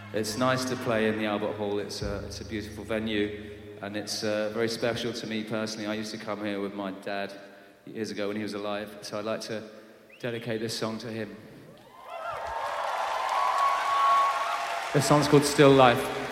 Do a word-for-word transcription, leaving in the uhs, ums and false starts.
it's nice to play in the Albert Hall. It's a, it's a beautiful venue, and it's uh, very special to me personally. I used to come here with my dad years ago when he was alive, so I'd like to dedicate this song to him. This song's called Still Life.